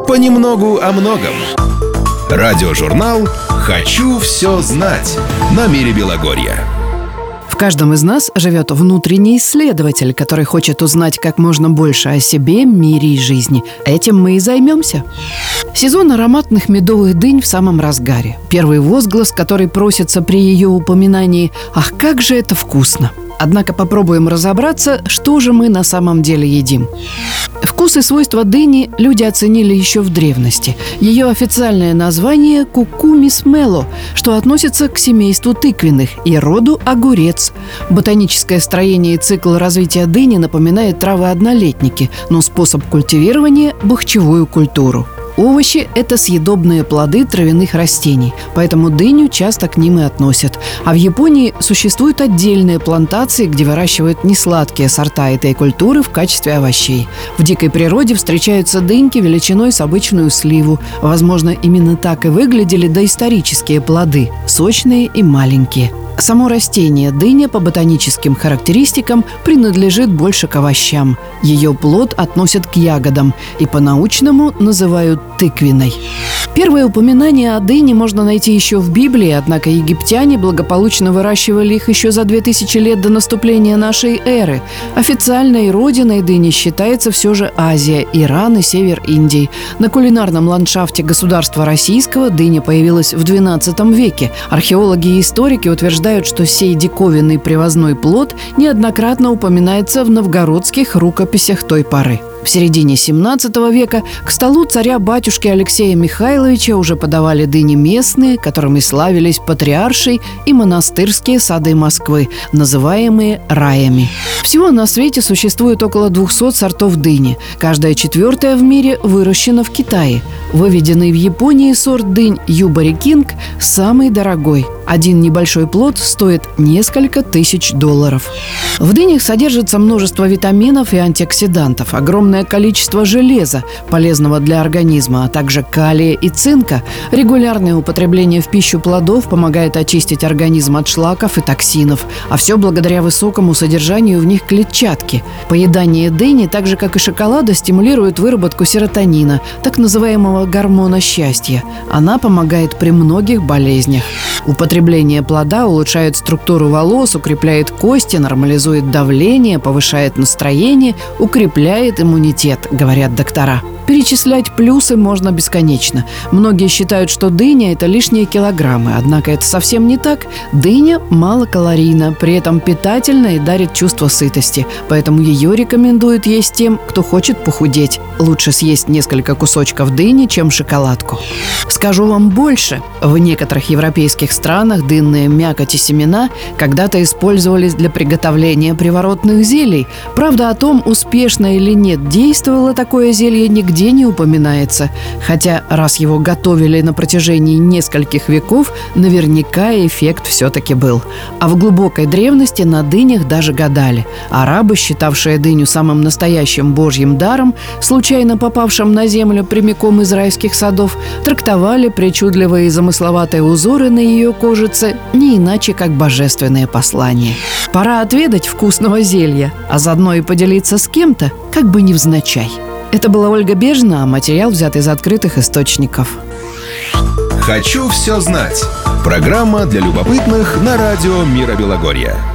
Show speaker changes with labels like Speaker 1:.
Speaker 1: Понемногу о многом. Радиожурнал «Хочу все знать» на Мире Белогорья.
Speaker 2: В каждом из нас живет внутренний исследователь, который хочет узнать как можно больше о себе, мире и жизни. Этим мы и займемся. Сезон ароматных медовых дынь в самом разгаре. Первый возглас, который просится при ее упоминании: «Ах, как же это вкусно!» Однако попробуем разобраться, что же мы на самом деле едим. Вкус и свойства дыни люди оценили еще в древности. Ее официальное название – кукумис мело, что относится к семейству тыквенных и роду огурец. Ботаническое строение и цикл развития дыни напоминает травы-однолетники, но способ культивирования – бахчевую культуру. Овощи – это съедобные плоды травяных растений, поэтому дыню часто к ним и относят. А в Японии существуют отдельные плантации, где выращивают несладкие сорта этой культуры в качестве овощей. В дикой природе встречаются дыньки величиной с обычную сливу. Возможно, именно так и выглядели доисторические плоды – сочные и маленькие. Само растение дыня по ботаническим характеристикам принадлежит больше к овощам. Ее плод относят к ягодам и по-научному называют тыквенной. Первое упоминание о дыне можно найти еще в Библии, однако египтяне благополучно выращивали их еще за 2000 лет до наступления нашей эры. Официальной родиной дыни считается все же Азия, Иран и север Индии. На кулинарном ландшафте государства российского дыня появилась в XII веке. Археологи и историки утверждают, что сей диковинный привозной плод неоднократно упоминается в новгородских рукописях той поры. В середине XVII века к столу царя-батюшки Алексея Михайловича уже подавали дыни местные, которыми славились патриарший и монастырские сады Москвы, называемые раями. Всего на свете существует около 200 сортов дыни. Каждая четвертая в мире выращена в Китае. Выведенный в Японии сорт дынь Юбари Кинг самый дорогой. Один небольшой плод стоит несколько тысяч $. В дынях содержится множество витаминов и антиоксидантов, огромное количество железа, полезного для организма, а также калия и цинка. Регулярное употребление в пищу плодов помогает очистить организм от шлаков и токсинов, а все благодаря высокому содержанию в них клетчатки. Поедание дыни, так же как и шоколада, стимулирует выработку серотонина, так называемого гормона счастья. Она помогает при многих болезнях. Употребление плода улучшает структуру волос, укрепляет кости, нормализует давление, повышает настроение, укрепляет иммунитет, говорят доктора. Перечислять плюсы можно бесконечно. Многие считают, что дыня – это лишние килограммы, однако это совсем не так. Дыня малокалорийна, при этом питательна и дарит чувство сытости, поэтому ее рекомендуют есть тем, кто хочет похудеть. Лучше съесть несколько кусочков дыни, чем шоколадку. Скажу вам больше. В некоторых европейских странах дынные мякоть и семена когда-то использовались для приготовления приворотных зелий. Правда, о том, успешно или нет действовало такое зелье, нигде не упоминается. Хотя, раз его готовили на протяжении нескольких веков, наверняка эффект все-таки был. А в глубокой древности на дынях даже гадали. Арабы, считавшие дыню самым настоящим божьим даром, случайно попавшим на землю прямиком из райских садов, трактовали причудливые и замысловатые узоры на ее кожице не иначе, как божественное послание. Пора отведать вкусного зелья, а заодно и поделиться с кем-то, как бы невзначай. Это была Ольга Бежина, а материал взят из открытых источников.
Speaker 1: «Хочу все знать» – программа для любопытных на радио Мира Белогорья.